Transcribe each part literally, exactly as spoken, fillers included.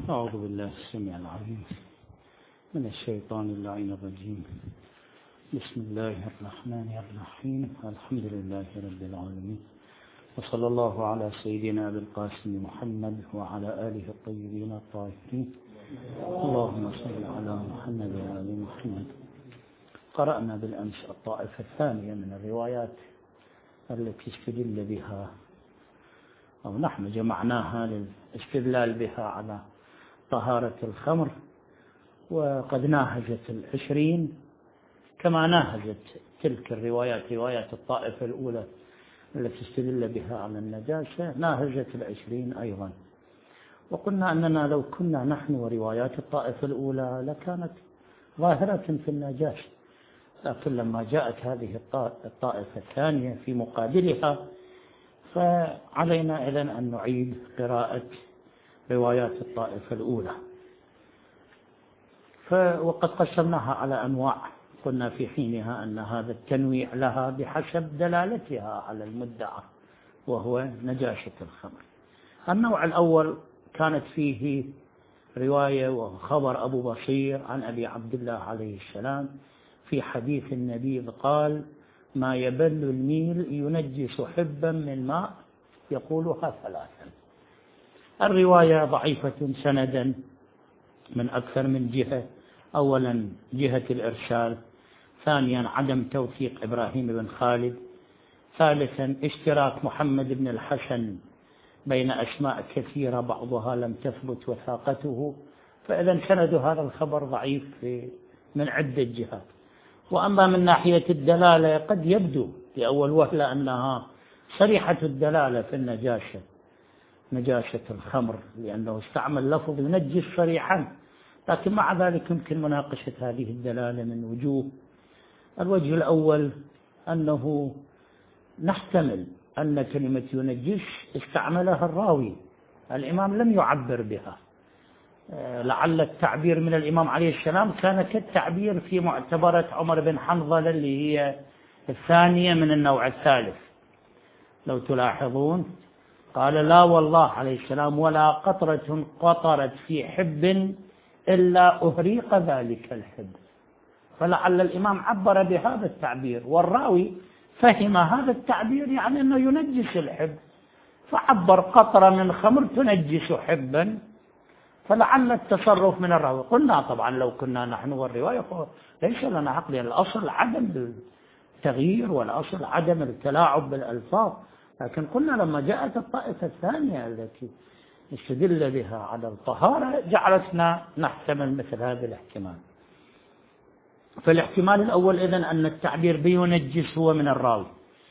أعوذ بالله السميع العليم من الشيطان اللعين الرجيم. بسم الله الرحمن الرحيم. الحمد لله رب العالمين، وصلى الله على سيدنا أبي القاسم محمد وعلى آله الطيبين الطاهرين. اللهم صل على محمد وآل محمد. قرأنا بالأمس الطائفة الثانية من الروايات التي استدل بها أو نحن جمعناها للاستدلال بها على طهارة الخمر، وقد ناهزت العشرين كما ناهزت تلك الروايات، روايات الطائفة الأولى التي استدل بها على النجاسة، ناهزت العشرين أيضا. وقلنا أننا لو كنا نحن وروايات الطائفة الأولى لكانت ظاهرة في النجاسة، لكن لما جاءت هذه الطائفة الثانية في مقابلها فعلينا إذن أن نعيد قراءة روايات الطائفة الأولى. وقد قسمناها على أنواع، قلنا في حينها أن هذا التنويع لها بحسب دلالتها على المدعى وهو نجاسة الخمر. النوع الأول كانت فيه رواية وخبر أبو بصير عن أبي عبد الله عليه السلام في حديث النبي قال: ما يبل الميل ينجس حبا من ماء يقولها ثلاثا. الرواية ضعيفة سندا من أكثر من جهة، أولا جهة الإرسال، ثانيا عدم توثيق إبراهيم بن خالد، ثالثا اشتراك محمد بن الحسن بين أسماء كثيرة بعضها لم تثبت وثاقته، فإذا سند هذا الخبر ضعيف من عدة جهات. وأما من ناحية الدلالة قد يبدو لأول وهلة أنها صريحة الدلالة في النجاسة، نجاسة الخمر، لأنه استعمل لفظ ينجس صريحا، لكن مع ذلك يمكن مناقشة هذه الدلالة من وجوه. الوجه الأول أنه نحتمل أن كلمة ينجس استعملها الراوي، الإمام لم يعبر بها، لعل التعبير من الإمام عليه السلام كان كالتعبير في معتبرة عمر بن حنظلة اللي هي الثانية من النوع الثالث. لو تلاحظون قال: لا والله عليه السلام ولا قطرة قطرت في حب إلا أهريق ذلك الحب، فلعل الإمام عبر بهذا التعبير، والراوي فهم هذا التعبير يعني أنه ينجس الحب، فعبر قطرة من خمر تنجس حبا، فلعل التصرف من الراوي. قلنا طبعا لو كنا نحن والرواية ليس لنا عقل، الأصل عدم التغيير والأصل عدم التلاعب بالألفاظ، لكن قلنا لما جاءت الطائفة الثانية التي استدل بها على الطهارة جعلتنا نحتمل مثل هذا الاحتمال. فالاحتمال الأول إذن أن التعبير بينجس هو من الراوي.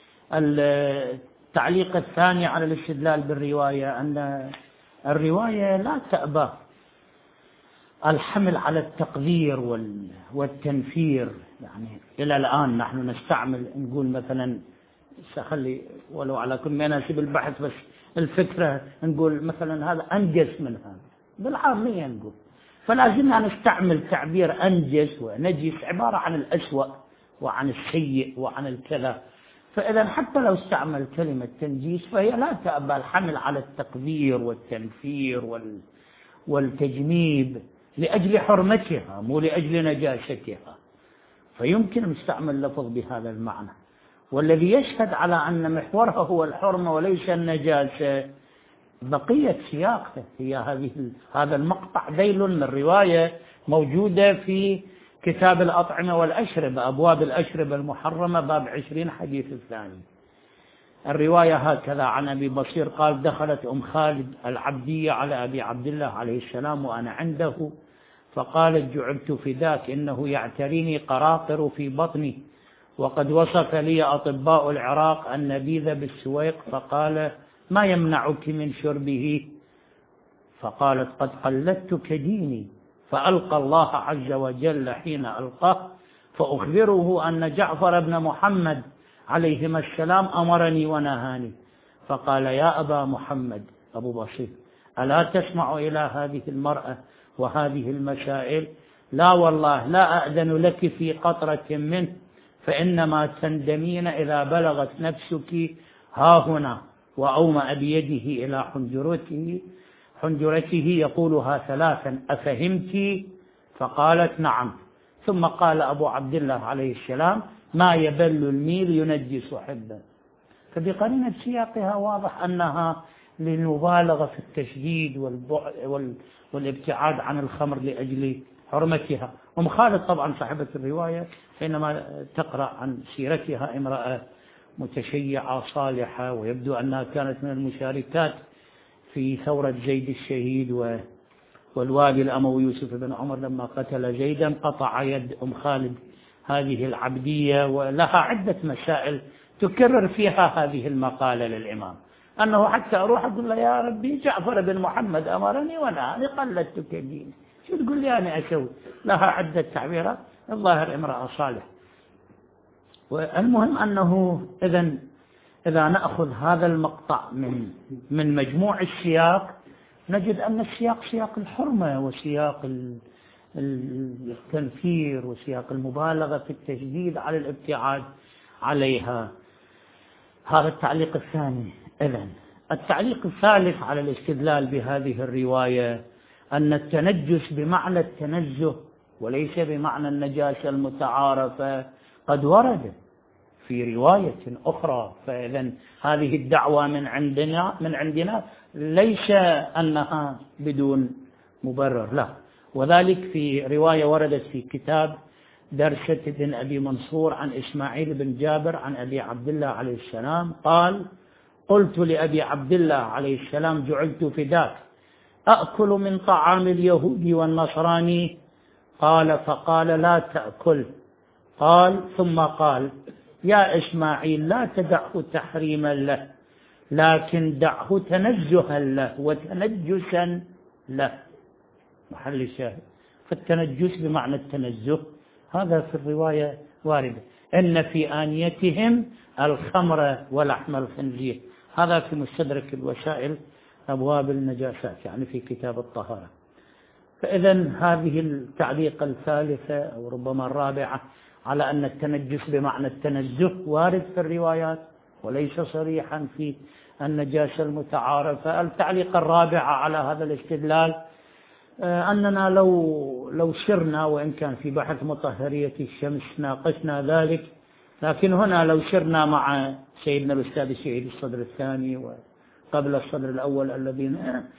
التعليق الثاني على الاستدلال بالرواية أن الرواية لا تأبى الحمل على التقدير والتنفير، يعني إلى الآن نحن نستعمل نقول مثلا، سأخلي ولو على كل ما يناسب البحث بس الفكرة، نقول مثلا هذا أنجس من هذا بالعامية نقول، فلازمنا نستعمل تعبير أنجس ونجس عبارة عن الأسوأ وعن السيء وعن الكذا. فإذا حتى لو استعمل كلمة تنجيس فهي لا تأبى الحمل على التقدير والتنفير والتجنيب لأجل حرمتها مو لأجل نجاستها، فيمكن نستعمل لفظ بهذا المعنى. والذي يشهد على أن محورها هو الحرمة وليس النجاسة بقية سياقه، هي هذه هذا المقطع ذيل من الرواية موجودة في كتاب الأطعمة والأشربة، أبواب الأشربة المحرمة باب عشرين حديث الثاني. الرواية هكذا عن أبي بصير قال: دخلت أم خالد العبدية على أبي عبد الله عليه السلام وأنا عنده، فقالت: جعلت فداك إنه يعتريني قراقر في بطني، وقد وصف لي أطباء العراق النبيذ بالسويق، فقال: ما يمنعك من شربه؟ فقالت: قد قلدتك ديني، فألقى الله عز وجل حين ألقاه فأخبره أن جعفر بن محمد عليهما السلام أمرني ونهاني. فقال: يا أبا محمد أبو بصير ألا تسمع إلى هذه المرأة وهذه المسائل؟ لا والله لا أأذن لك في قطرة منه، فإنما تندمين إذا بلغت نفسك ها هنا، وأومأ بيده إلى حنجرته حنجرته يقولها ثلاثا: أفهمت؟ فقالت: نعم. ثم قال أبو عبد الله عليه السلام: ما يبل الميل ينجس حبه. فبقرينة سياقها واضح أنها للمبالغة في التشديد والابتعاد عن الخمر لأجل حرمتها. أم خالد طبعا صاحبة الرواية حينما تقرأ عن سيرتها امرأة متشيعة صالحة، ويبدو أنها كانت من المشاركات في ثورة زيد الشهيد، والوالي الأموي يوسف بن عمر لما قتل زيدا قطع يد أم خالد هذه العبدية. ولها عدة مسائل تكرر فيها هذه المقالة للإمام، أنه حتى أروح أقول له: يا ربي جعفر بن محمد أمرني ونهاني قلدتك دين، شو تقول لي أنا أسوي؟ لها عدة تعبيرات. الظاهر امرأة صالح. والمهم أنه إذا إذا نأخذ هذا المقطع من من مجموع السياق، نجد أن السياق سياق الحرمة وسياق التنفير وسياق المبالغة في التشديد على الابتعاد عليها. هذا التعليق الثاني. إذن التعليق الثالث على الاستدلال بهذه الرواية أن التنجس بمعنى التنزه وليس بمعنى النجاسة المتعارفة قد ورد في رواية أخرى. فإذا هذه الدعوة من عندنا من عندنا ليس أنها بدون مبرر، لا. وذلك في رواية وردت في كتاب درشة بن أبي منصور عن إسماعيل بن جابر عن أبي عبد الله عليه السلام قال: قلت لأبي عبد الله عليه السلام: جعلت فداك، أأكل من طعام اليهود والنصراني؟ قال: فقال: لا تأكل. قال ثم قال: يا إسماعيل، لا تدعه تحريما له، لكن دعه تنزها له وتنجسا له. محل الشاهد. فالتنجس بمعنى التنزه هذا في الرواية واردة. إن في آنيتهم الخمر ولحم الخنزير، هذا في مستدرك الوسائل أبواب النجاسات، يعني في كتاب الطهارة. فإذا هذه التعليق الثالثة أو ربما الرابعة على أن التنجس بمعنى التنزه وارد في الروايات وليس صريحا في النجاسة المتعارفة. التعليق الرابع على هذا الاستدلال أننا لو لو سرنا، وإن كان في بحث مطهرية الشمس ناقشنا ذلك، لكن هنا لو سرنا مع سيدنا الأستاذ الشهيد الصدر الثاني وقبل الصدر الأول الذين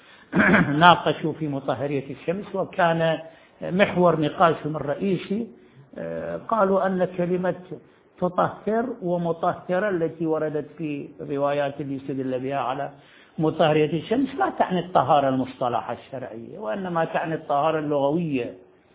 ناقشوا في مطهرية الشمس، وكان محور نقاشهم الرئيسي قالوا أن كلمة تطهر ومطهرة التي وردت في الروايات اللي يستدل بها على مطهرية الشمس لا تعني الطهارة المصطلحة الشرعية، وإنما تعني الطهارة اللغوية.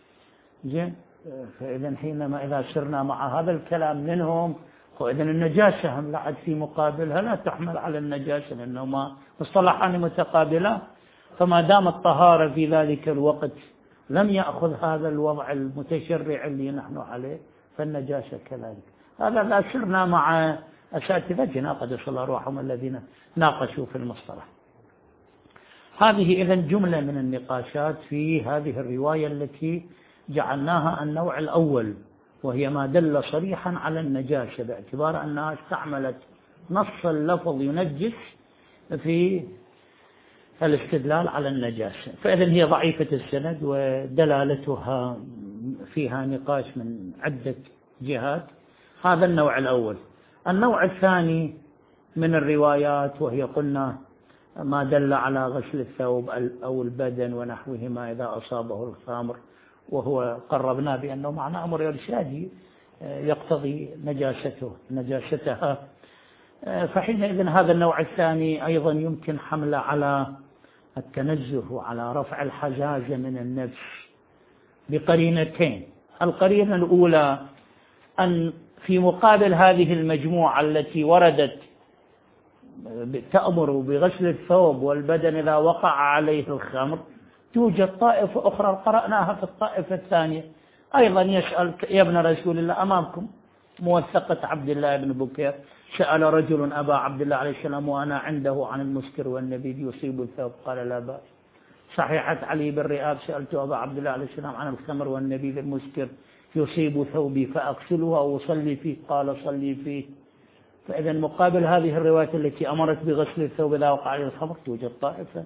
زين. فإذا حينما إذا سرنا مع هذا الكلام منهم، وإذا النجاسة هم لعد في مقابلها لا تحمل على النجاسة لأنهما مصطلحان متقابلان. فما دام الطهارة في ذلك الوقت لم يأخذ هذا الوضع المتشرع اللي نحن عليه، فالنجاسة كذلك. هذا لا سرنا مع أساتذتنا قدس الله روحهم الذين ناقشوا في المصطلح. هذه إذن جملة من النقاشات في هذه الرواية التي جعلناها النوع الأول، وهي ما دل صريحا على النجاسة باعتبار أنها استعملت نص اللفظ ينجس في الاستدلال على النجاسة. فإذن هي ضعيفة السند ودلالتها فيها نقاش من عدة جهات. هذا النوع الأول. النوع الثاني من الروايات وهي قلنا ما دل على غسل الثوب أو البدن ونحوهما إذا أصابه الخمر، وهو قربنا بأنه معنى أمر إرشادي يقتضي نجاسته نجاستها. فحينئذ هذا النوع الثاني أيضا يمكن حمله على التنزه وعلى رفع الحجاجة من النفس بقرينتين. القرينة الأولى أن في مقابل هذه المجموعة التي وردت تأمر بغسل الثوب والبدن إذا وقع عليه الخمر، توجد طائفة أخرى قرأناها في الطائفة الثانية أيضا يسأل: يا ابن رسول الله، أمامكم موثقة عبد الله بن بكير، سأل رجل أبا عبد الله عليه السلام وأنا عنده عن المسكر والنبيذ يصيب الثوب، قال: لا بأس. صحيحة علي بن رئاب، سألت أبا عبد الله عليه السلام عن الخمر والنبيذ المسكر يصيب ثوبي فأغسله أو أصلي فيه، قال: صلي فيه. فإذا مقابل هذه الرواية التي أمرت بغسل الثوب إذا وقع عليه الخمر توجد طائفة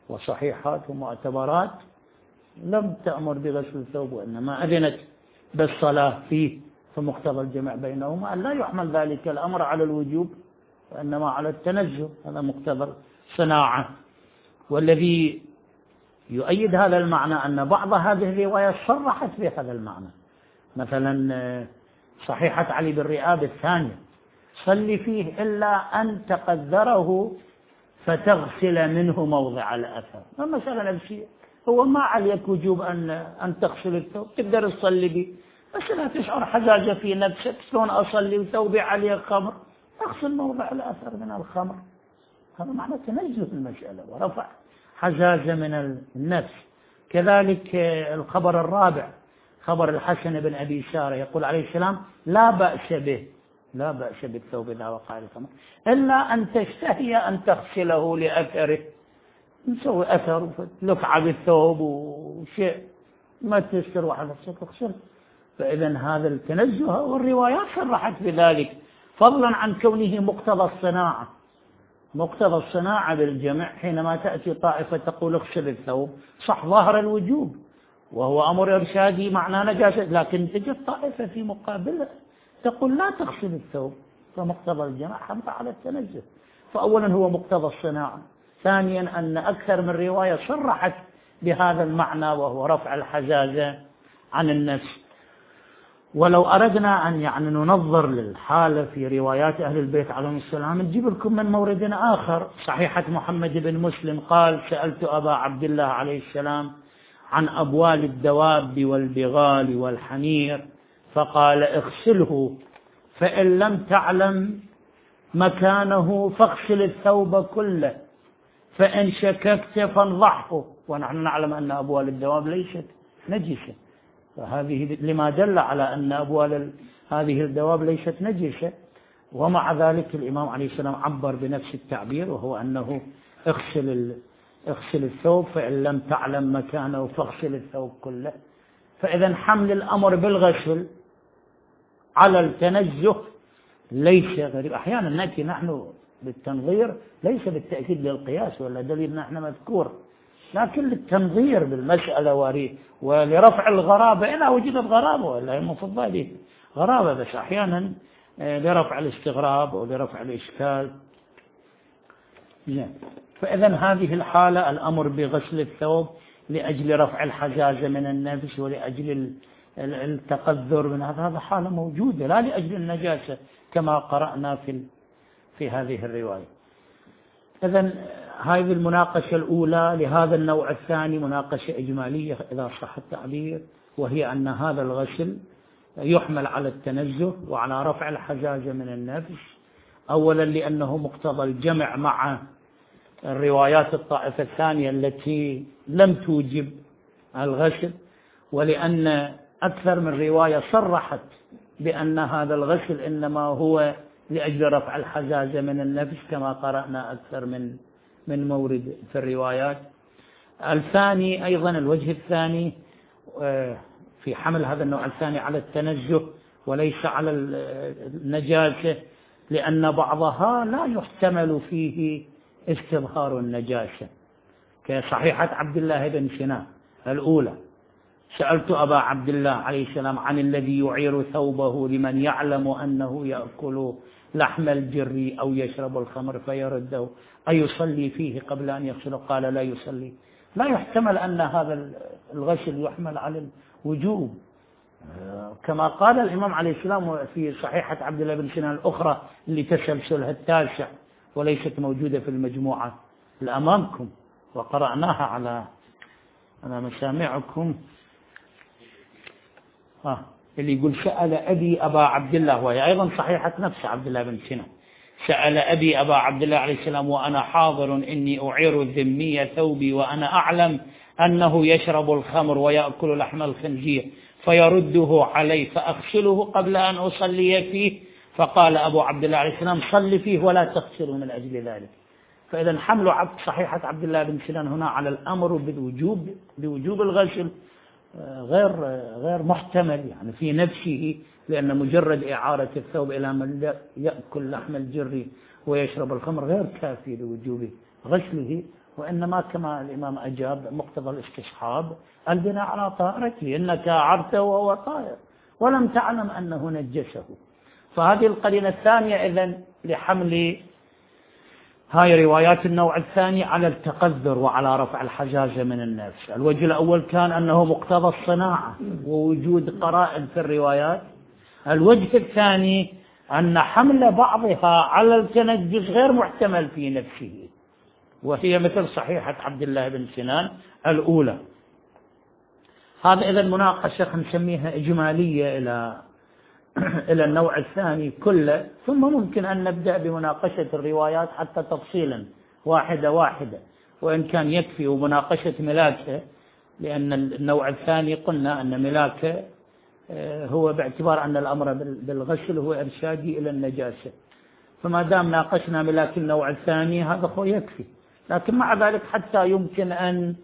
وصحيحات ومعتبرات لم تأمر بغسل الثوب، وإنما أذنت بالصلاة فيه، فمقتضى الجمع بينهما أن لا يحمل ذلك الأمر على الوجوب وإنما على التنزه، هذا مقتضى الصناعة. والذي يؤيد هذا المعنى أن بعض هذه الروايات صرحت بهذا المعنى، مثلا صحيحة علي بن رئاب الثانية صل فيه إلا أن تقدره فتغسل منه موضع الأثر. المسألة نفسية، هو ما عليك وجوب أن أن تغسل الثوب، تقدر تصلي به، بس لا تشعر حزازة في نفسك شلون أصلي وثوبي عليه خمر، أغسل موضع الأثر من الخمر. هذا معنى تنزه المسألة ورفع حزازة من النفس. كذلك الخبر الرابع خبر الحسن بن أبي سارة يقول عليه السلام لا بأس به، لا بأس بالثوب إذا وقع الخمر إلا أن تشتهي أن تغسله لأثره، نسوي أثر لفعة بالثوب وشيء ما تستر واحد تغسل. فإذا هذا التنزه والروايات صرحت بذلك، فضلا عن كونه مقتضى الصناعة. مقتضى الصناعة بالجمع حينما تأتي طائفة تقول اغسل الثوب، صح ظاهر الوجوب وهو أمر إرشادي معناه نجاسة، لكن تجد طائفة في مقابلة تقول لا تغسل الثوب، فمقتضى الجمع حمل على التنزه. فأولا هو مقتضى الصناعة، ثانيا أن أكثر من رواية صرحت بهذا المعنى وهو رفع الحزازة عن النفس. ولو أردنا أن يعني ننظر للحالة في روايات أهل البيت عليهم السلام نجيب لكم من مورد آخر. صحيحة محمد بن مسلم قال سألت أبا عبد الله عليه السلام عن أبوال الدواب والبغال والحمير فقال اغسله، فإن لم تعلم مكانه فاغسل الثوب كله، فإن شككت فانضحه. ونحن نعلم أن أبوال الدواب ليست نجسة، فهذه لما دل على أن أبوال هذه الدواب ليست نجسة. ومع ذلك الإمام عليه السلام عبر بنفس التعبير، وهو أنه اغسل اغسل الثوب فإن لم تعلم مكانه فاغسل الثوب كله. فإذا حمل الأمر بالغسل على التنزه ليس غريب. أحيانا نأتي نحن بالتنظير ليس بالتأكيد للقياس ولا دليل نحن مذكور، لكن للتنظير بالمسألة ولرفع الغرابة إذا وجدت غرابة، ولا المفروض هذه غرابة، بس أحيانا لرفع الاستغراب أو لرفع الإشكال. فإذا هذه الحالة الأمر بغسل الثوب لأجل رفع الحزازة من النفس ولأجل التقذر من هذا، هذا حالة موجودة لا لأجل النجاسة كما قرأنا في في هذه الرواية. إذن هذه المناقشة الأولى لهذا النوع الثاني مناقشة إجمالية إذا صح التعبير، وهي أن هذا الغسل يحمل على التنزه وعلى رفع الحزازة من النفس، أولا لأنه مقتضى الجمع مع الروايات الطائفة الثانية التي لم توجب الغسل، ولأن أكثر من رواية صرحت بأن هذا الغسل إنما هو لأجل رفع الحزازة من النفس كما قرأنا أكثر من من مورد في الروايات. الثاني أيضا الوجه الثاني في حمل هذا النوع الثاني على التنزه وليس على النجاسة، لأن بعضها لا يحتمل فيه استظهار النجاسة، كصحيحة عبد الله بن سنان الأولى سألت أبا عبد الله عليه السلام عن الذي يعير ثوبه لمن يعلم أنه يأكل لحم الجري أو يشرب الخمر فيرده أيصلي فيه قبل أن يغسله؟ قال لا يصلي. لا يحتمل أن هذا الغسل يحمل على الوجوب، كما قال الإمام عليه السلام في صحيحة عبد الله بن سنان الأخرى اللي تسلسلها التاسع وليست موجودة في المجموعة الأمامكم وقرأناها على على مسامعكم. آه. اللي يقول سأل أبي أبا عبد الله، وهي أيضا صحيحة نفس عبد الله بن سنان، سأل أبي أبا عبد الله عليه السلام وأنا حاضر إني أعير الذمية ثوبي وأنا أعلم أنه يشرب الخمر ويأكل لحم الخنزير فيرده علي فأغسله قبل أن أصلي فيه؟ فقال أبو عبد الله عليه السلام صل فيه ولا تغسله من أجل ذلك. فإذا حمل عبد صحيحة عبد الله بن سنان هنا على الأمر بوجوب بوجوب الغسل غير غير محتمل يعني في نفسه، لأن مجرد إعارة الثوب إلى من يأكل لحم الجري ويشرب الخمر غير كافي لوجوب غسله، وإنما كما الإمام أجاب مقتضى الاستصحاب البناء على طهارته، إنك أعرته وهو طاهر ولم تعلم أنه نجسه. فهذه القرينة الثانية إذن لحمل هاي روايات النوع الثاني على التقذر وعلى رفع الحجازة من النفس. الوجه الأول كان أنه مقتضى الصناعة ووجود قرائن في الروايات. الوجه الثاني أن حمل بعضها على التنجس غير محتمل في نفسه، وهي مثل صحيحة عبد الله بن سنان الأولى. هذا إذن مناقشة نسميها إجمالية إلى إلى النوع الثاني كله، ثم ممكن أن نبدأ بمناقشة الروايات حتى تفصيلا واحدة واحدة، وإن كان يكفي ومناقشة ملاكه، لأن النوع الثاني قلنا أن ملاكه هو باعتبار أن الأمر بالغسل هو إرشادي إلى النجاسة، فما دام ناقشنا ملاك النوع الثاني هذا هو يكفي. لكن مع ذلك حتى يمكن أن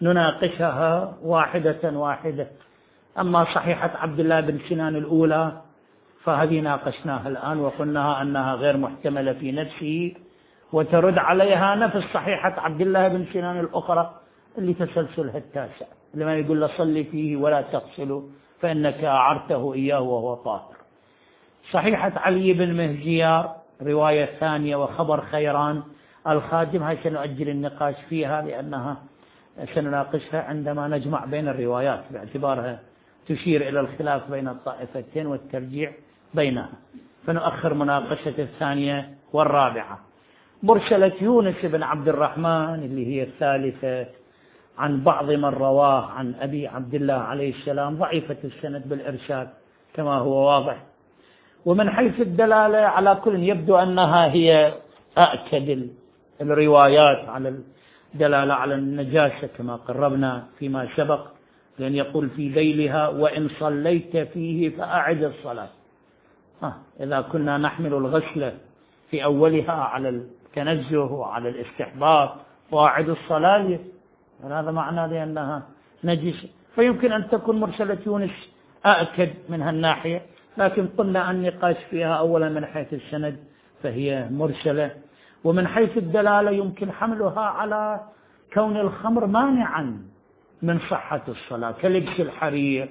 نناقشها واحدة واحدة. أما صحيحة عبد الله بن سنان الأولى فهذه ناقشناها الآن وقلناها أنها غير محتملة في نفسه، وترد عليها نفس صحيحة عبد الله بن سنان الأخرى اللي تسلسلها التاسع، لما يقول له صلي فيه ولا تغسله فإنك أعرته إياه وهو طاهر. صحيحة علي بن مهجيار رواية ثانية وخبر خيران الخادم، هاي سنؤجل النقاش فيها لأنها سنناقشها عندما نجمع بين الروايات باعتبارها تشير إلى الخلاف بين الطائفتين والترجيع بينها، فنؤخر مناقشة الثانية والرابعة. مرسلة يونس بن عبد الرحمن اللي هي الثالثة عن بعض من رواه عن أبي عبد الله عليه السلام ضعيفة السند بالإرشاد كما هو واضح. ومن حيث الدلالة على كل يبدو أنها هي أأكد الروايات على الدلالة على النجاسة كما قربنا فيما سبق، لأن يقول في ذيلها وإن صليت فيه فأعد الصلاة. آه إذا كنا نحمل الغسل في أولها على التنزه وعلى الاستحباب وأعد الصلاة، هذا معنى لأنها نجسة، فيمكن أن تكون مرسلة يونس أأكد من هالناحية. لكن قلنا النقاش فيها أولا من حيث السند فهي مرسلة، ومن حيث الدلالة يمكن حملها على كون الخمر مانعا من صحة الصلاة كلبس الحرير،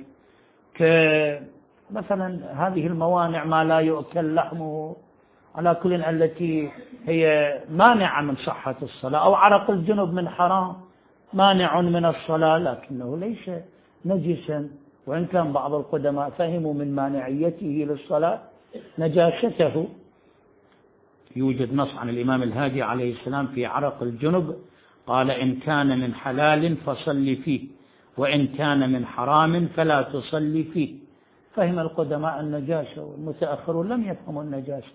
كمثلا هذه الموانع ما لا يؤكل لحمه على كل التي هي مانعة من صحة الصلاة، أو عرق الجنب من حرام مانع من الصلاة لكنه ليس نجسا، وإن كان بعض القدماء فهموا من مانعيته للصلاة نجاسته. يوجد نص عن الإمام الهادي عليه السلام في عرق الجنب قال إن كان من حلال فصل فيه وإن كان من حرام فلا تصلي فيه. فهم القدماء النجاسة والمتأخرون لم يفهموا النجاسة،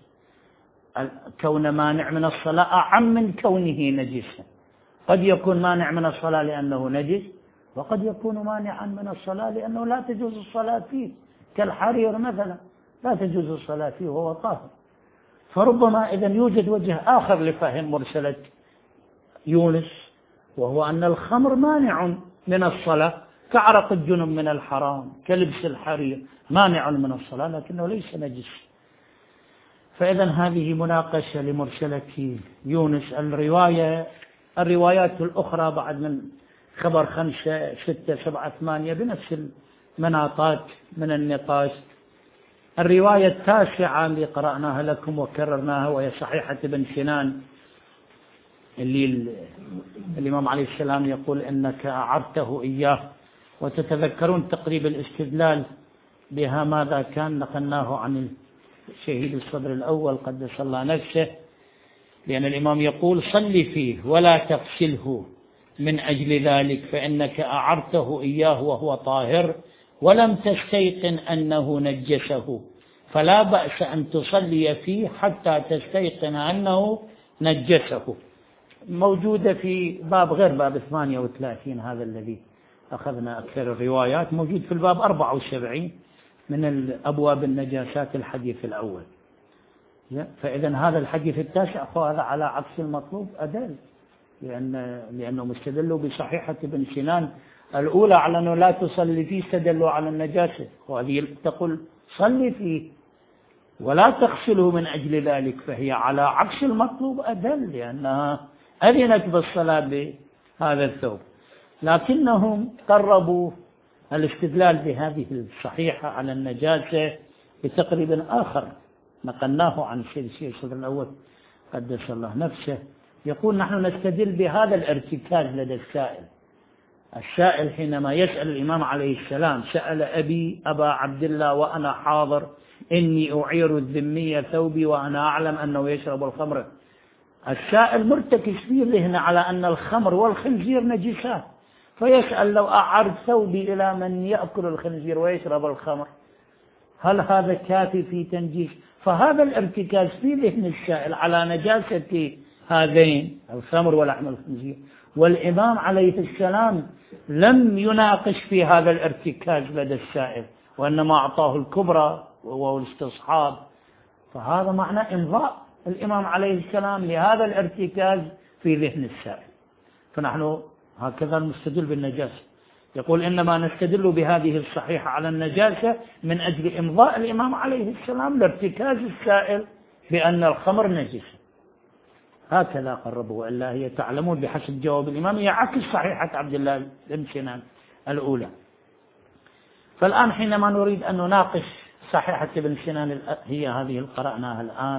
كون مانع من الصلاة أعم من كونه نجسا. قد يكون مانع من الصلاة لأنه نجس، وقد يكون مانعا من الصلاة لأنه لا تجوز الصلاة فيه، كالحرير مثلا لا تجوز الصلاة فيه وهو طاهر. فربما إذن يوجد وجه آخر لفهم مرسلة يونس، وهو أن الخمر مانع من الصلاة كعرق الجنب من الحرام كلبس الحرير مانع من الصلاة لكنه ليس نجس. فإذن هذه مناقشة لمرسلة يونس. الرواية الروايات الأخرى بعد من خبر خمسة ستة سبعة ثمانية بنفس المناطات من النقاش. الرواية التاسعة اللي قرأناها لكم وكررناها وهي صحيحة بن سنان اللي الإمام عليه السلام يقول إنك أعرته إياه، وتتذكرون تقريب الاستدلال بها ماذا كان نقلناه عن الشهيد الصدر الأول قدس الله نفسه، لأن الإمام يقول صل فيه ولا تغسله من أجل ذلك فإنك أعرته إياه وهو طاهر ولم تستيقن أنه نجسه، فلا بأس أن تصلي فيه حتى تستيقن أنه نجسه. موجودة في باب غير باب ثمانية وثلاثين هذا الذي أخذنا أكثر الروايات، موجود في الباب أربعة وسبعين من الأبواب النجاسات الحديث الأول. فإذا هذا الحديث التاسع هذا على عكس المطلوب أدل، لأن لأنه مستدلوا بصحيحة بن سنان الأولى على أنه لا تصلي فيه، استدلوا على النجاسة، وهذه تقول صلي فيه ولا تغسله من أجل ذلك، فهي على عكس المطلوب أدل، لأنها أذنت بالصلاة بهذا الثوب، لكنهم قربوا الاستدلال بهذه الصحيحة على النجاسة بتقريب آخر نقلناه عن الشيخ الصدر الأول قدس الله نفسه، يقول نحن نستدل بهذا الارتكاز لدى السائل. السائل حينما يسأل الإمام عليه السلام سأل أبي أبا عبد الله وأنا حاضر إني أعير الذمية ثوبي وأنا أعلم أنه يشرب الخمر. السائل مرتكز في ذهنه على أن الخمر والخنزير نجسات، فيسأل لو أعرت ثوبي إلى من يأكل الخنزير ويشرب الخمر هل هذا كافي في تنجيس؟ فهذا الارتكاز في ذهن السائل على نجاسة هذين الخمر ولحم الخنزير، والإمام عليه السلام لم يناقش في هذا الارتكاز لدى السائل، وإنما أعطاه الكبرى وهو الاستصحاب. فهذا معنى إمضاء الإمام عليه السلام لهذا الارتكاز في ذهن السائل. فنحن هكذا نستدل بالنجاسة، يقول إنما نستدل بهذه الصحيحة على النجاسة من أجل إمضاء الإمام عليه السلام لارتكاز السائل بأن الخمر نجسة. هكذا قربوا، وإلا هي تعلمون بحسب جواب الإمام هي عكس صحيحة عبد الله بن سنان الأولى. فالآن حينما نريد أن نناقش صحيحة ابن سنان هي هذه قرأناها الآن،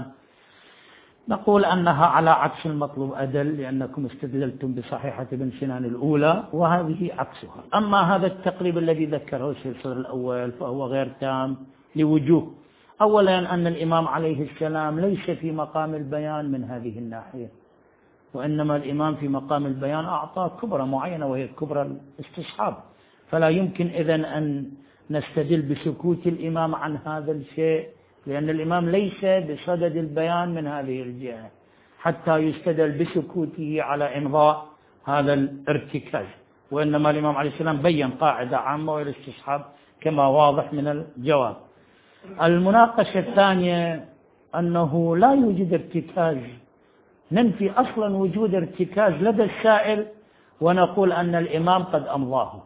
نقول أنها على عكس المطلوب أدل، لأنكم استدللتم بصحيحة ابن سنان الأولى وهذه عكسها. أما هذا التقريب الذي ذكره الشيخ الصدر الأول فهو غير تام لوجوه. أولا أن الإمام عليه السلام ليس في مقام البيان من هذه الناحية، وإنما الإمام في مقام البيان أعطى كبرى معينة وهي كبرى الاستصحاب، فلا يمكن إذن أن نستدل بسكوت الإمام عن هذا الشيء، لأن الإمام ليس بصدد البيان من هذه الجهة حتى يستدل بسكوته على إمضاء هذا الارتكاز، وإنما الإمام عليه السلام بيّن قاعدة عامة وهي الاستصحاب كما واضح من الجواب. المناقشة الثانية أنه لا يوجد ارتكاز، ننفي أصلا وجود ارتكاز لدى السائل ونقول أن الإمام قد أمضاه.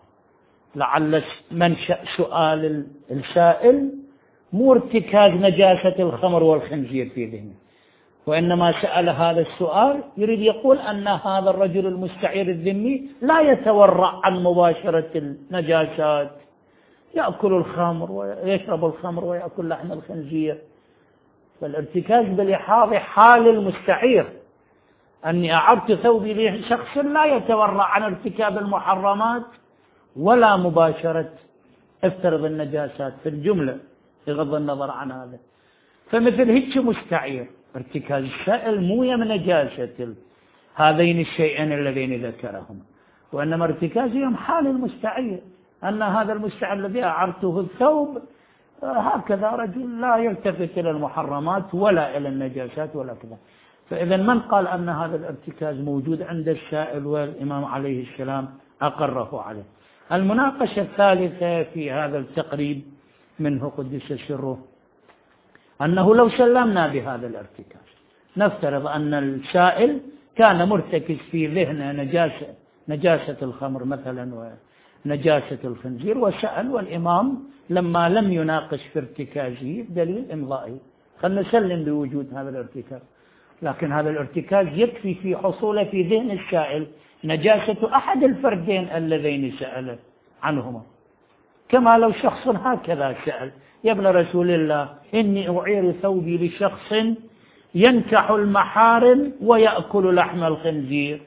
لعل منشأ سؤال السائل مو ارتكاز نجاسة الخمر والخنزير في ذهنه، وإنما سأل هذا السؤال يريد يقول أن هذا الرجل المستعير الذمي لا يتورع عن مباشرة النجاسات، يأكل الخمر ويشرب الخمر ويأكل لحم الخنزير. فالارتكاز بلحاظ حال المستعير، أني أعرت ثوبي لشخص لا يتورع عن ارتكاب المحرمات ولا مباشرة افترض النجاسات في الجملة بغض النظر عن هذا. فمثل هيك مستعير ارتكاز السائل مو يم نجاسة هذين الشيئين اللذين ذكرهما، وإنما ارتكاز يم حال المستعير، أن هذا المستعير الذي أعرته الثوب هكذا رجل لا يلتفت إلى المحرمات ولا إلى النجاسات ولا كذا. فإذا من قال أن هذا الارتكاز موجود عند السائل والإمام عليه السلام أقره عليه. المناقشة الثالثة في هذا التقريب منه قدس سره أنه لو سلمنا بهذا الارتكاز، نفترض أن السائل كان مرتكز في ذهنه نجاسة نجاسة الخمر مثلا ونجاسة الخنزير وسأل، والإمام لما لم يناقش في ارتكازه بدليل إمضائه، خلنا نسلم بوجود هذا الارتكاز، لكن هذا الارتكاز يكفي في حصوله في ذهن السائل نجاسة أحد الفردين اللذين سأل عنهما. كما لو شخص هكذا سأل يا ابن رسول الله إني أعير ثوبي لشخص ينكح المحارم ويأكل لحم الخنزير،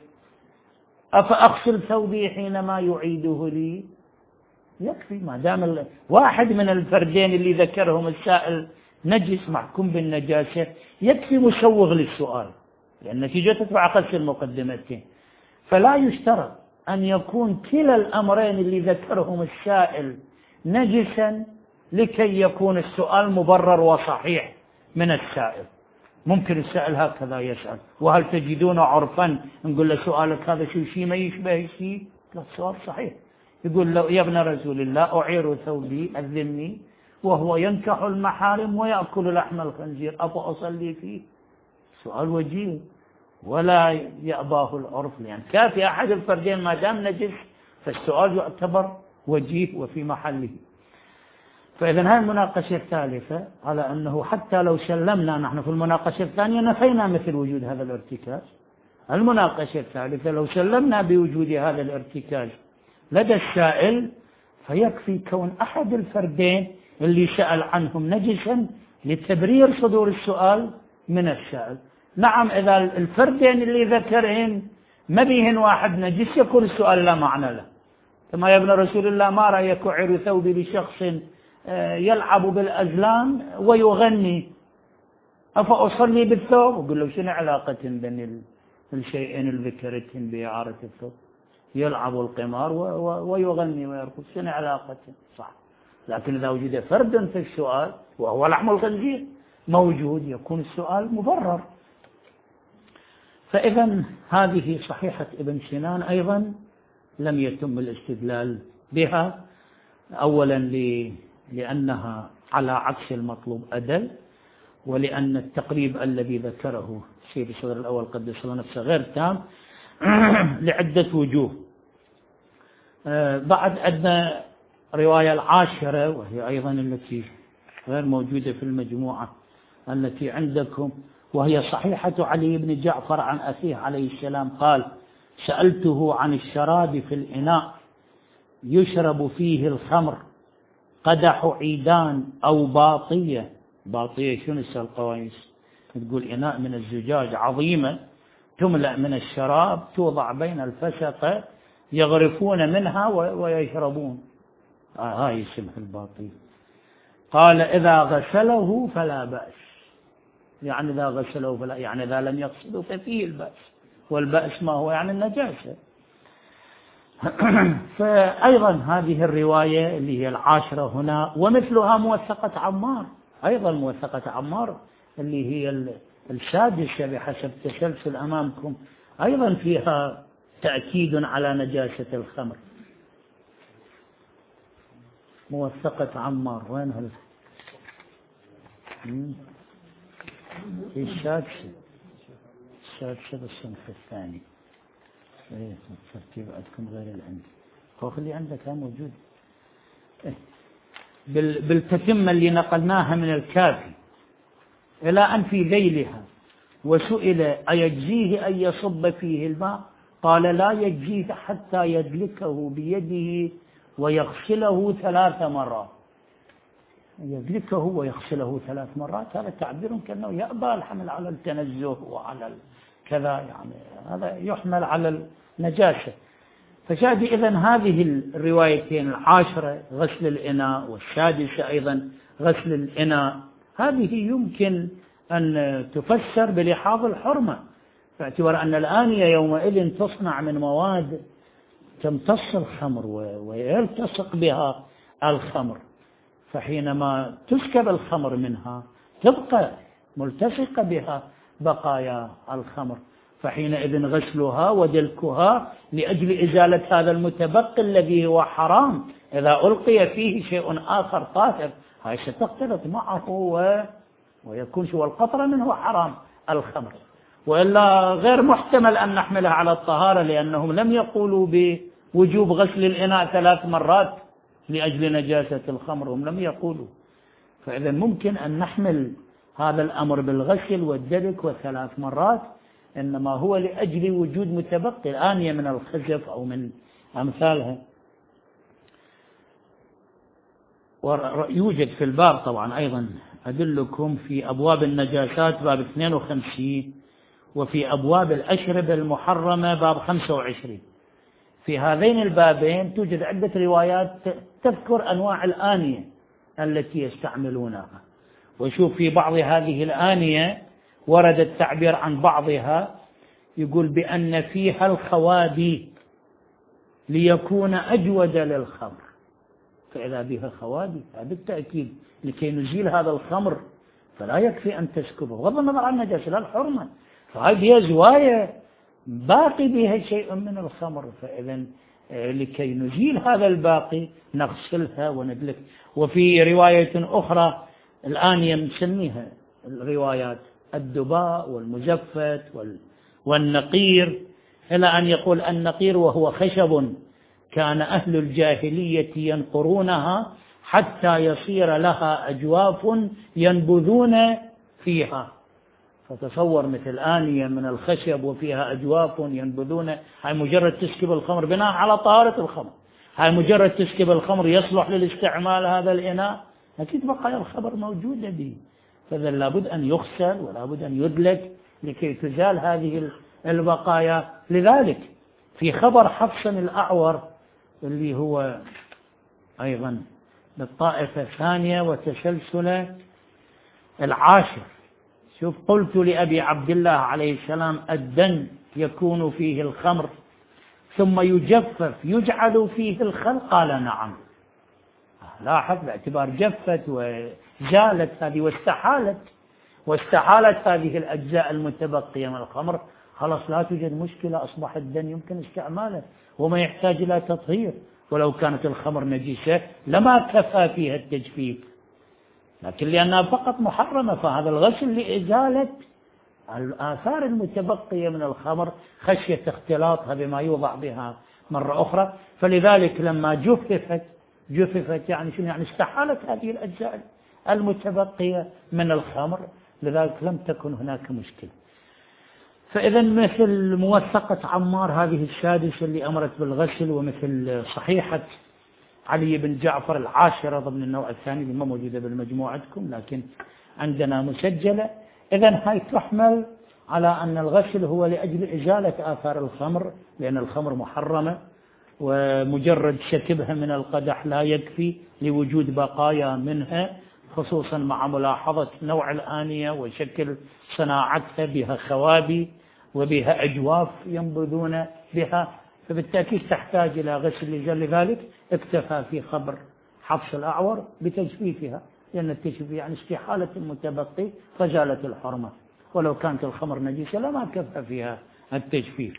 أفأغسل ثوبي حينما يعيده لي؟ يكفي ما دام واحد من الفردين اللي ذكرهم السائل نجس محكوم بالنجاسة، يكفي مسوغ للسؤال، لأن النتيجة تتبع قص المقدمتين. فلا يشترط أن يكون كلا الأمرين اللي ذكرهم السائل نجسا لكي يكون السؤال مبرر وصحيح من السائل. ممكن السائل هكذا يسأل وهل تجدون عرفا، نقول له سؤالك هذا شيء شيء ما يشبه شيء، لا السؤال صحيح. يقول له يا ابن رسول الله أعير ثوبي الذمي وهو ينكح المحارم ويأكل لحم الخنزير، أبو أصلي فيه؟ سؤال وجيه ولا يأباه العرف، لأن يعني كافي أحد الفردين ما دام نجس فالسؤال يعتبر وجيه وفي محله. فإذا هذه المناقشة الثالثة على أنه حتى لو سلمنا نحن في المناقشة الثانية نفينا مثل وجود هذا الارتكاز، المناقشة الثالثة لو سلمنا بوجود هذا الارتكاز لدى السائل فيكفي كون أحد الفردين اللي سأل عنهم نجسا لتبرير صدور السؤال من السائل. نعم إذا الفردين اللي ذكرهن ما بيهن واحد نجس يكون السؤال لا معنى له، كما يا ابن رسول الله ما رأيك أعر ثوبي لشخص يلعب بالأزلام ويغني أفأصلي بالثوب؟ وقل له شنو علاقة بين الشيئين اللي ذكرتهن بإعارة الثوب؟ يلعب القمار ويغني ويرقص، شنو علاقة؟ صح. لكن إذا وجد فرد في السؤال وهو لحم الخنزير موجود يكون السؤال مبرر. فإذا هذه صحيحة ابن سنان أيضا لم يتم الاستدلال بها، أولا لأنها على عكس المطلوب أدل، ولأن التقريب الذي ذكره سيد الصدر الأول قدس الله نفسه غير تام لعدة وجوه. بعد عندنا رواية العاشرة وهي أيضا التي غير موجودة في المجموعة التي عندكم، وهي صحيحة علي بن جعفر عن أخيه عليه السلام قال: سألته عن الشراب في الإناء يشرب فيه الخمر قدح عيدان أو باطية. باطية شنو القوانيس؟ تقول إناء من الزجاج عظيمة تملأ من الشراب توضع بين الفسقة يغرفون منها ويشربون، آه هاي اسمها الباطية. قال: إذا غسله فلا بأس، يعني إذا غسله فلا، يعني إذا لم يغسله ففيه البأس، والبأس ما هو يعني النجاسة. فأيضا هذه الرواية اللي هي العاشرة هنا، ومثلها موثقة عمار، أيضا موثقة عمار اللي هي السادسة بحسب تسلسل أمامكم، أيضا فيها تأكيد على نجاسة الخمر. موثقة عمار وين هل في السادسة؟ السادسة بالصنف الثاني. ايه الترتيب عندكم غير العندي، هو خلي عندك ها موجود. إيه. بالتتمة اللي نقلناها من الكافي إلى أن في ذيلها، وسئل أيجزيه أن يصب فيه الماء؟ قال: لا يجزيه حتى يدلكه بيده ويغسله ثلاث مرات. يدلكه ويغسله ثلاث مرات هذا تعبير كأنه يأبى الحمل على التنزه وعلى كذا، يعني هذا يحمل على النجاسة. فشاهد إذن هذه الروايتين العاشرة غسل الإناء والسادسة أيضا غسل الإناء، هذه يمكن أن تفسر بلحاظ الحرمة، باعتبار أن الآنية يومئذ تصنع من مواد تمتص الخمر ويلتصق بها الخمر، فحينما تسكب الخمر منها تبقى ملتصقة بها بقايا الخمر، فحينئذ غسلها ودلكها لأجل إزالة هذا المتبقي الذي هو حرام. إذا ألقي فيه شيء آخر طاهر هاي ستختلط معه ويكون شو القطرة منه حرام الخمر، وإلا غير محتمل أن نحملها على الطهارة، لأنهم لم يقولوا بوجوب غسل الإناء ثلاث مرات لأجل نجاسة الخمر، هم لم يقولوا. فإذا ممكن أن نحمل هذا الأمر بالغسل والدلك والثلاث مرات، إنما هو لأجل وجود متبقي الآنية من الخزف أو من أمثالها. ويوجد في الباب طبعا أيضا أدلكم في أبواب النجاسات باب اثنين وخمسين، وفي أبواب الأشربة المحرمة باب خمسة وعشرين. في هذين البابين توجد عدة روايات تذكر أنواع الآنية التي يستعملونها. وشوف في بعض هذه الآنية ورد التعبير عن بعضها، يقول بأن فيها الخوادي ليكون أجود للخمر. فإذا بها خوادي بالتأكيد لكي نزيل هذا الخمر فلا يكفي أن تسكبه، بغض النظر عن النجاسة لا الحرمة، فهذه زوايا باقي بها شيء من الخمر، فإذا لكي نزيل هذا الباقي نغسلها وندلك. وفي رواية أخرى الآن يسميها الروايات الدباء والمزفت والنقير، إلى أن يقول النقير وهو خشب كان أهل الجاهلية ينقرونها حتى يصير لها أجواف ينبذون فيها. فتصور مثل آنية من الخشب وفيها أجواف ينبذون، هاي مجرد تسكب الخمر بناء على طهارة الخمر، هاي مجرد تسكب الخمر يصلح للاستعمال هذا الإناء؟ أكيد بقايا الخمر موجودة دي، فإذا لابد أن يغسل ولابد أن يدلك لكي تزال هذه البقايا. لذلك في خبر حفص الأعور اللي هو أيضا للطائفة الثانية وتسلسل العاشر، شوف: قلت لأبي عبد الله عليه السلام: الدن يكون فيه الخمر ثم يجفف يجعل فيه الخل؟ قال: نعم. لاحظ، باعتبار جفت وزالت هذه واستحالت واستحالت هذه الأجزاء المتبقية من الخمر، خلاص لا توجد مشكلة، أصبح الدن يمكن استعماله وما يحتاج إلى تطهير. ولو كانت الخمر نجسة لما كفى فيها التجفيف، لكن لأنها فقط محرمة فهذا الغسل لإزالة الآثار المتبقية من الخمر خشية اختلاطها بما يوضع بها مرة أخرى. فلذلك لما جففت جففت يعني شنو؟ يعني استحالت هذه الأجزاء المتبقية من الخمر، لذلك لم تكن هناك مشكلة. فإذا مثل موثقة عمار هذه السادسة اللي أمرت بالغسل، ومثل صحيحة علي بن جعفر العاشرة ضمن النوع الثاني اللي ما موجودة بالمجموعتكم لكن عندنا مسجلة، إذا هاي تحمل على أن الغسل هو لأجل إزالة آثار الخمر، لأن الخمر محرمة ومجرد شكبها من القدح لا يكفي لوجود بقايا منها، خصوصا مع ملاحظة نوع الآنية وشكل صناعتها، بها خوابي وبها أجواف ينبذون بها، فبالتأكيد تحتاج إلى غسل. لذلك اكتفى في خبر حفص الأعور بتجفيفها، لأن التجفيف يعني استحالة المتبقي فزالت الحرمة، ولو كانت الخمر نجسة لما كفى فيها التجفيف.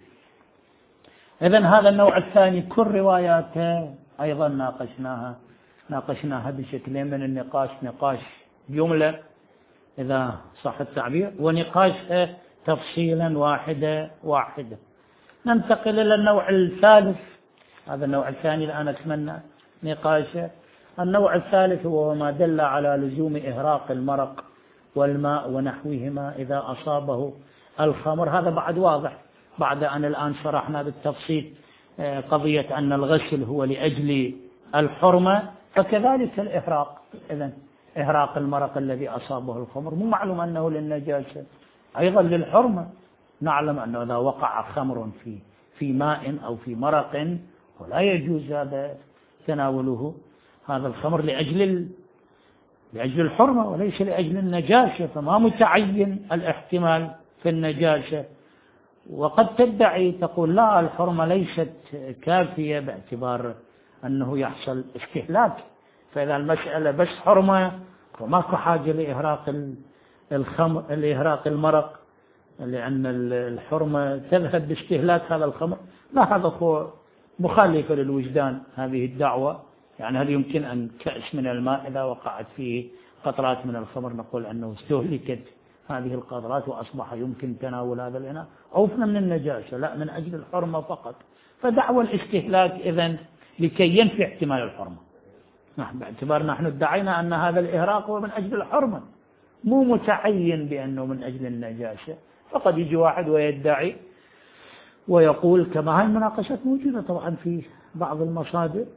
إذن هذا النوع الثاني كل رواياته أيضا ناقشناها ناقشناها بشكلين من النقاش: نقاش جملة إذا صح التعبير، ونقاشها تفصيلا واحدة واحدة. ننتقل إلى النوع الثالث، هذا النوع الثاني الآن أتمنى نقاشه. النوع الثالث هو ما دل على لزوم إهراق المرق والماء ونحوهما إذا أصابه الخمر. هذا بعد واضح بعد أن الآن شرحنا بالتفصيل قضية أن الغسل هو لأجل الحرمة، فكذلك الإهراق. إذن إهراق المرق الذي أصابه الخمر مو معلوم أنه للنجاسة، أيضا للحرمة. نعلم أنه إذا وقع خمر في في ماء أو في مرق ولا يجوز هذا تناوله هذا الخمر لأجل لأجل الحرمة وليس لأجل النجاسة، فما متعين الاحتمال في النجاسة. وقد تدعي تقول لا، الحرمة ليست كافية باعتبار أنه يحصل استهلاك، فإذا المسألة بس حرمة فماكو حاجة لإهراق الخمر لإهراق المرق، لأن الحرمة تذهب باستهلاك هذا الخمر. لا، هذا هو مخالفة للوجدان هذه الدعوة. يعني هل يمكن أن كأس من الماء إذا وقعت فيه قطرات من الخمر نقول أنه استهلكت هذه القطرات وأصبح يمكن تناول هذا الإناء؟ عوفنا من النجاسة، لا، من أجل الحرمة فقط. فدعوى الاستهلاك إذن لكي ينفي احتمال الحرمة، نحن باعتبار نحن ادعينا أن هذا الإهراق هو من أجل الحرمة، مو متعين بأنه من أجل النجاسة. فقد يجي واحد ويدعي ويقول، كما هاي المناقشات موجودة طبعا في بعض المصادر،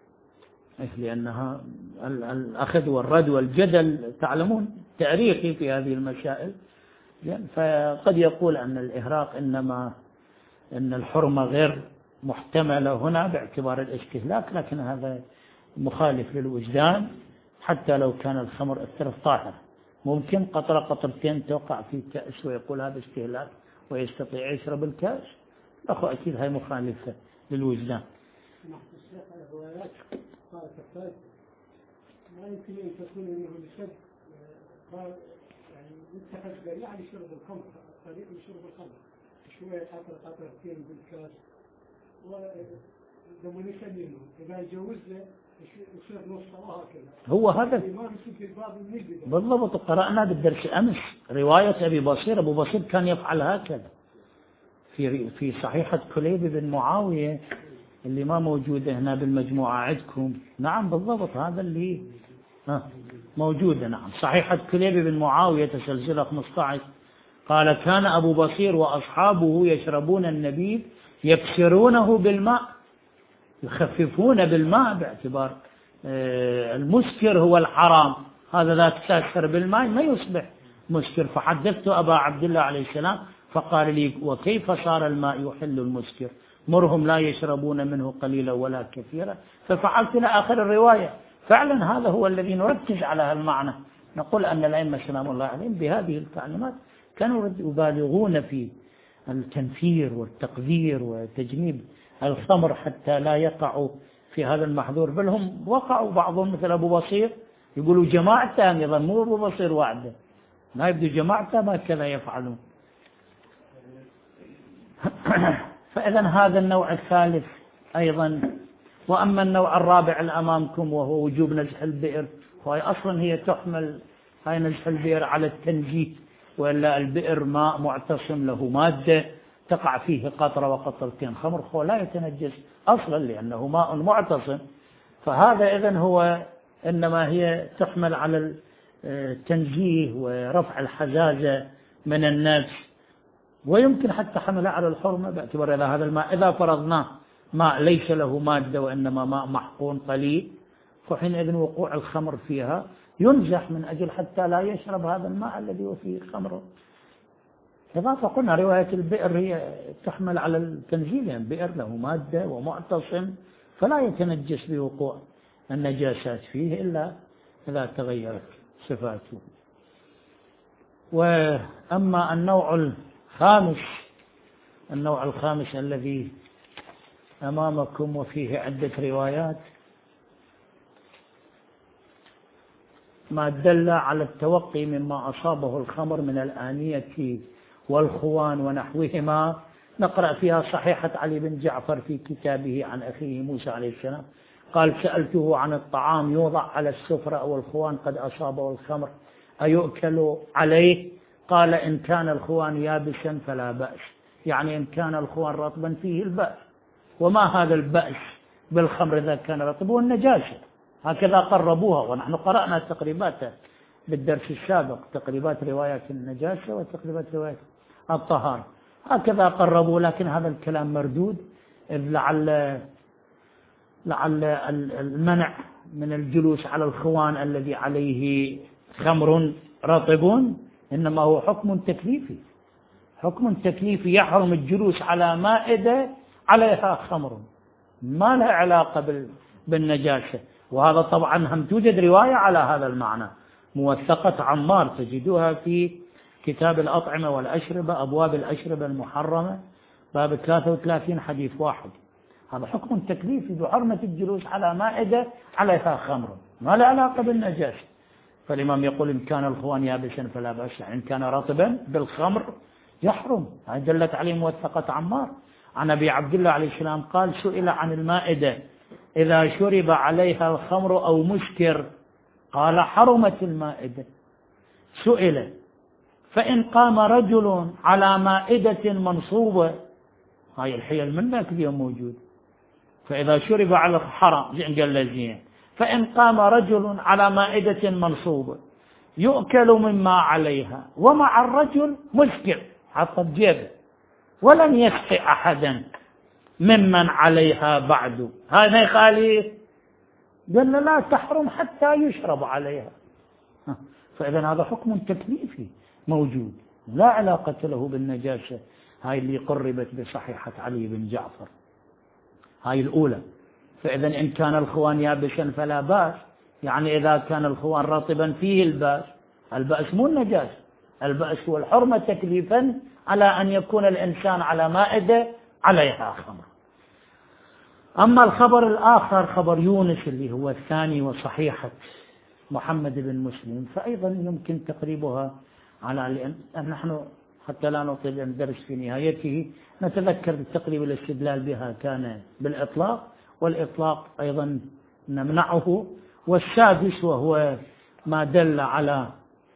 لأنها الأخذ والرد والجدل تعلمون تاريخي في هذه المسائل. فقد يقول أن الإهراق إنما أن الحرمة غير محتملة هنا باعتبار الاستهلاك، لكن هذا مخالف للوجدان. حتى لو كان الخمر الثرث طاهر، ممكن قطرة قطرتين توقع في كأس ويقول هذا استهلاك ويستطيع يشرب الكأس. أخو أكيد هاي مخالفة للوجدان. ما يمكن أن تكون منه لشرب، قال يعني يتخذ ذريعة لشرب الخمر، طريق لشرب الخمر، شوية قطرة قطرتين بالكاس ولما نسلمه إذا يجوز له يصير نص وهكذا. هو هذا ما في الباب المجد بالضبط. قرأنا بالدرس أمس رواية أبي بصير، أبو بصير كان يفعل هكذا في في صحيحة كليب بن معاوية اللي ما موجودة هنا بالمجموعة عندكم. نعم بالضبط، هذا اللي ها موجودة. نعم، صحيحة كليب بن معاوية تسلسلها خمسة عشر قال كان أبو بصير وأصحابه يشربون النبيذ يكسرونه بالماء، يخففون بالماء باعتبار المسكر هو الحرام، هذا لا تكسر بالماء ما يصبح مسكر. فحدثت أبا عبد الله عليه السلام فقال لي وكيف صار الماء يحل المسكر؟ مرهم لا يشربون منه قليلا ولا كثيرا. ففعلت إلى آخر الرواية. فعلا هذا هو الذي نركز على المعنى، نقول أن الأئمة سلام الله عليهم بهذه التعليمات كانوا يبالغون في التنفير والتقدير وتجنيب الخمر حتى لا يقعوا في هذا المحظور، بل هم وقعوا بعضهم مثل أبو بصير يقولوا جماعته أيضا مو أبو بصير وحده، ما يبدو جماعته ما كذا يفعلون. فإذا هذا النوع الثالث أيضا. وأما النوع الرابع الأمامكم وهو وجوب نزح البئر، وهي أصلا هي تحمل هاي نزح البئر على التنزيه، وإلا البئر ماء معتصم له مادة تقع فيه قطرة وقطرتين خمر هو لا يتنجس أصلا لأنه ماء معتصم. فهذا إذن هو إنما هي تحمل على التنزيه ورفع الحزازة من النفس، ويمكن حتى حملها على الحرمة باعتبار إذا هذا الماء إذا فرضناه ماء ليس له مادة وإنما ماء محقون قليل، فحينئذ وقوع الخمر فيها ينزح من أجل حتى لا يشرب هذا الماء الذي هو فيه خمر. إضافة قلنا رواية البئر هي تحمل على التنزيل، يعني بئر له مادة ومعتصم فلا يتنجس بوقوع النجاسات فيه إلا إذا تغيرت صفاته. وأما النوع الخامس، النوع الخامس الذي أمامكم وفيه عدة روايات، ما دل على التوقي مما أصابه الخمر من الآنية والخوان ونحوهما. نقرأ فيها صحيحة علي بن جعفر في كتابه عن أخيه موسى عليه السلام قال سألته عن الطعام يوضع على السفرة أو الخوان قد أصابه الخمر أيؤكل عليه؟ قال إن كان الخوان يابسا فلا بأس، يعني إن كان الخوان رطبا فيه البأس. وما هذا البأس بالخمر إذا كان رطب؟ والنجاسة، هكذا قربوها. ونحن قرأنا تقريبات بالدرس السابق، تقريبات روايات النجاسة وتقريبات روايات الطهارة، هكذا قربوا. لكن هذا الكلام مردود، إذ لعل لعل المنع من الجلوس على الخوان الذي عليه خمر رطب إنما هو حكم تكليفي، حكم تكليفي يحرم الجلوس على مائدة عليها خمر، ما لها علاقة بالنجاسة. وهذا طبعا هم توجد رواية على هذا المعنى موثقة عمار، تجدوها في كتاب الأطعمة والأشربة أبواب الأشربة المحرمة باب ثلاثة وثلاثين حديث واحد. هذا حكم تكليفي بحرمة الجلوس على مائدة عليها خمر، ما له علاقة بالنجاسة. فالإمام يقول إن كان الخوان يابسا فلا بأس، إن كان رطبا بالخمر يحرم. هذه دلت عليه موثقة عمار عن أبي عبد الله عليه السلام قال سئل عن المائدة إذا شرب عليها الخمر أو مسكر قال حرمت المائدة. سئل فإن قام رجل على مائدة منصوبة، هاي الحيل من ذاك اليوم موجود، فإذا شرب على الحرام قال لزين، فإن قام رجل على مائدة منصوبة يؤكل مما عليها ومع الرجل مسكر حط بجيبه ولن يسقي أحدا ممن عليها بعد، هذا يخالف؟ قال لا تحرم حتى يشرب عليها. فإذا هذا حكم تكليفي موجود لا علاقة له بالنجاسة. هاي اللي قربت بصحيحة علي بن جعفر، هاي الأولى. فإذا إن كان الخوان يابسا فلا بأس، يعني إذا كان الخوان رطبا فيه البأس. البأس مو النجاسة، البأس هو الحرمة تكليفا على أن يكون الإنسان على مائدة عليها خمر. أما الخبر الآخر خبر يونس اللي هو الثاني وصحيحة محمد بن مسلم فأيضا يمكن تقريبها على، لأن نحن حتى لا نطيل الدرس في نهايته نتذكر التقريب الاستدلال بها كان بالإطلاق، والإطلاق أيضا نمنعه. والسادس وهو ما دل على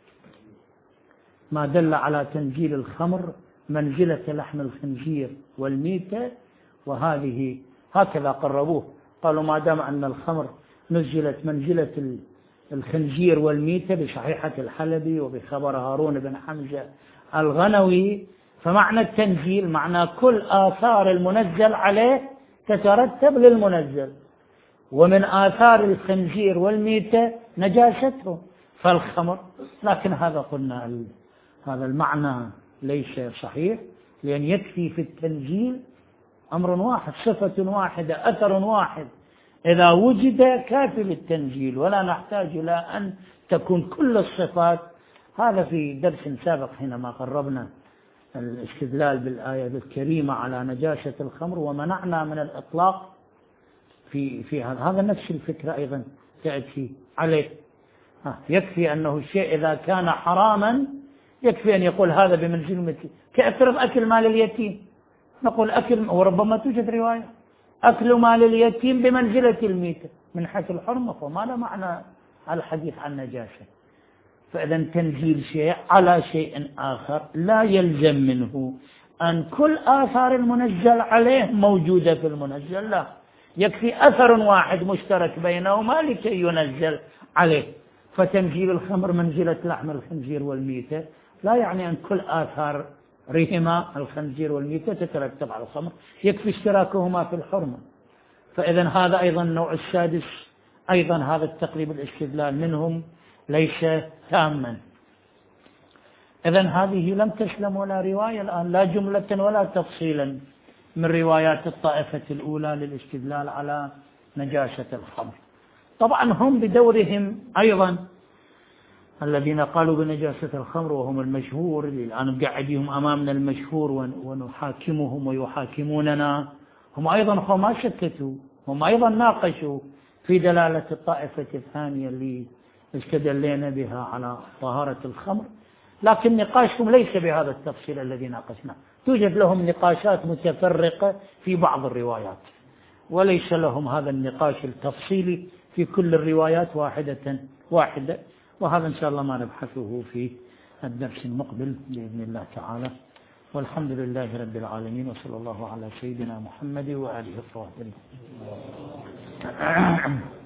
ما دل على تنزيل الخمر منزلة لحم الخنزير والميتة، وهذه هكذا قربوه، قالوا ما دام أن الخمر نزلت منزلة الخنزير والميتة بصحيحة الحلبي وبخبر هارون بن حمزة الغنوي، فمعنى التنزيل معنى كل آثار المنزل عليه تترتب للمنزل، ومن آثار الخنزير والميتة نجاسته فالخمر. لكن هذا قلنا هذا المعنى ليس صحيح، لأن يكفي في التنزيل أمر واحد، صفة واحدة، أثر واحد، إذا وجد كافي للتنزيل، ولا نحتاج إلى أن تكون كل الصفات. هذا في درس سابق حينما قربنا الاستدلال بالآية الكريمة على نجاسة الخمر ومنعنا من الإطلاق في في هذا هذا نفس الفكرة أيضا تأتي عليه. يكفي أنه الشيء إذا كان حراما يكفي أن يقول هذا بمنزلة، كأفرض أكل مال اليتيم، نقول أكل، وربما توجد رواية أكل مال اليتيم بمنزلة الميتة من حيث الحرمة، فما له معنى الحديث عن نجاسة. فإذا تنزيل شيء على شيء آخر لا يلزم منه أن كل آثار المنزل عليه موجودة في المنزل، لا، يكفي أثر واحد مشترك بينهما لكي ينزل عليه. فتنزيل الخمر منزلة لحم الخنزير والميتة لا يعني أن كل آثار رهما الخنزير والميتة تترتب على الخمر، يكفي اشتراكهما في الحرمة. فإذا هذا أيضا النوع السادس، أيضا هذا التقريب الاستدلال منهم ليس تاما. إذا هذه لم تسلم ولا رواية الآن، لا جملة ولا تفصيلا من روايات الطائفة الأولى للاستدلال على نجاسة الخمر. طبعا هم بدورهم أيضا الذين قالوا بنجاسة الخمر، وهم المشهور الآن قاعدين أمامنا المشهور ونحاكمهم ويحاكموننا، هم أيضا ما شكتوا، هم أيضا ناقشوا في دلالة الطائفة الثانية اللي استدلينا بها على طهارة الخمر، لكن نقاشهم ليس بهذا التفصيل الذي ناقشناه. توجد لهم نقاشات متفرقة في بعض الروايات، وليس لهم هذا النقاش التفصيلي في كل الروايات واحدة واحدة، وهذا إن شاء الله ما نبحثه في الدرس المقبل بإذن الله تعالى. والحمد لله رب العالمين، وصلى الله على سيدنا محمد وآله الطاهرين.